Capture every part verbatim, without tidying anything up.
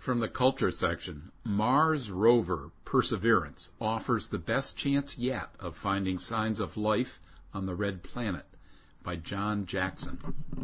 From the culture section, Mars rover Perseverance offers the best chance yet of finding signs of life on the red planet, by John Jackson.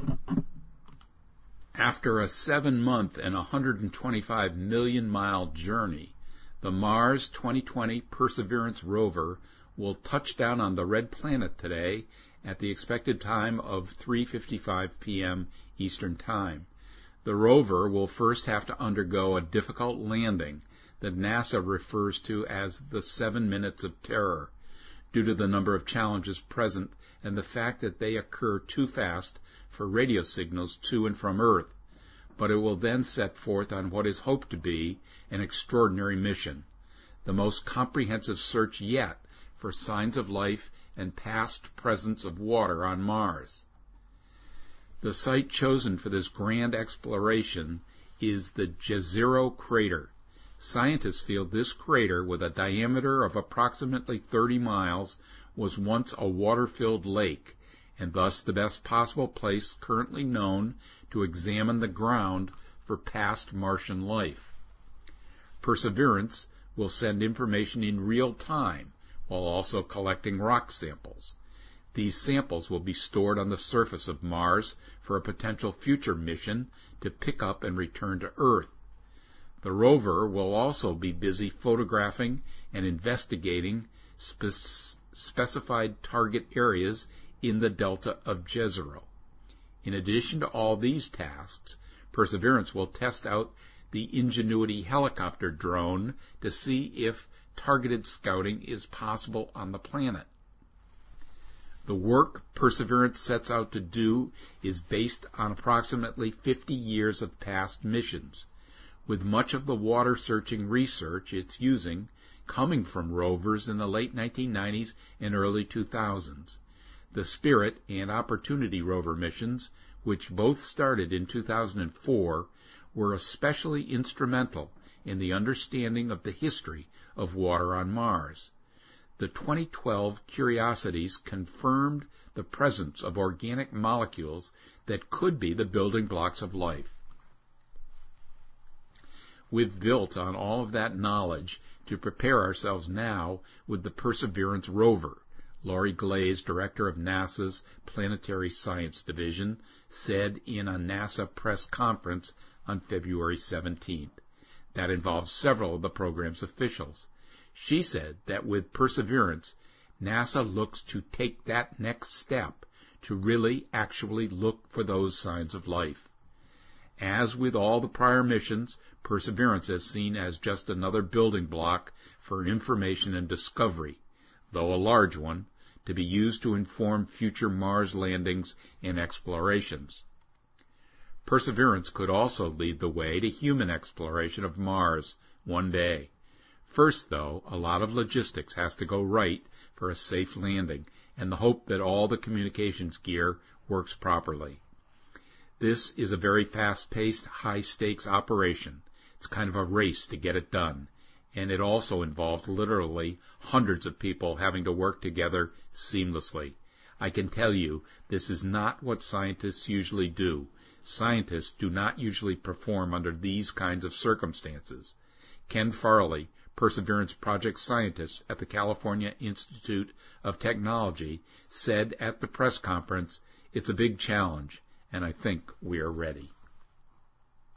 After a seven-month and one hundred twenty-five million mile journey, the Mars twenty twenty Perseverance rover will touch down on the red planet today at the expected time of three fifty-five p.m. Eastern Time. The rover will first have to undergo a difficult landing that NASA refers to as the seven minutes of terror, due to the number of challenges present and the fact that they occur too fast for radio signals to and from Earth. But it will then set forth on what is hoped to be an extraordinary mission, the most comprehensive search yet for signs of life and past presence of water on Mars. The site chosen for this grand exploration is the Jezero crater. Scientists feel this crater, with a diameter of approximately thirty miles, was once a water-filled lake, and thus the best possible place currently known to examine the ground for past Martian life. Perseverance will send information in real time while also collecting rock samples. These samples will be stored on the surface of Mars for a potential future mission to pick up and return to Earth. The rover will also be busy photographing and investigating spe- specified target areas in the delta of Jezero. In addition to all these tasks, Perseverance will test out the Ingenuity helicopter drone to see if targeted scouting is possible on the planet. The work Perseverance sets out to do is based on approximately fifty years of past missions, with much of the water-searching research it's using coming from rovers in the late nineteen nineties and early two thousands. The Spirit and Opportunity rover missions, which both started in two thousand four, were especially instrumental in the understanding of the history of water on Mars. The twenty twelve Curiosities confirmed the presence of organic molecules that could be the building blocks of life. We've built on all of that knowledge to prepare ourselves now with the Perseverance rover, Laurie Glaze, director of NASA's Planetary Science Division, said in a NASA press conference on February seventeenth. That involves several of the program's officials. She said that with Perseverance, NASA looks to take that next step to really actually look for those signs of life. As with all the prior missions, Perseverance is seen as just another building block for information and discovery, though a large one, to be used to inform future Mars landings and explorations. Perseverance could also lead the way to human exploration of Mars one day. First, though, a lot of logistics has to go right for a safe landing, and the hope that all the communications gear works properly. This is a very fast-paced, high-stakes operation. It's kind of a race to get it done, and it also involved literally hundreds of people having to work together seamlessly. I can tell you, this is not what scientists usually do. Scientists do not usually perform under these kinds of circumstances. Ken Farley, Perseverance project scientist at the California Institute of Technology, said at the press conference, "It's a big challenge, and I think we are ready."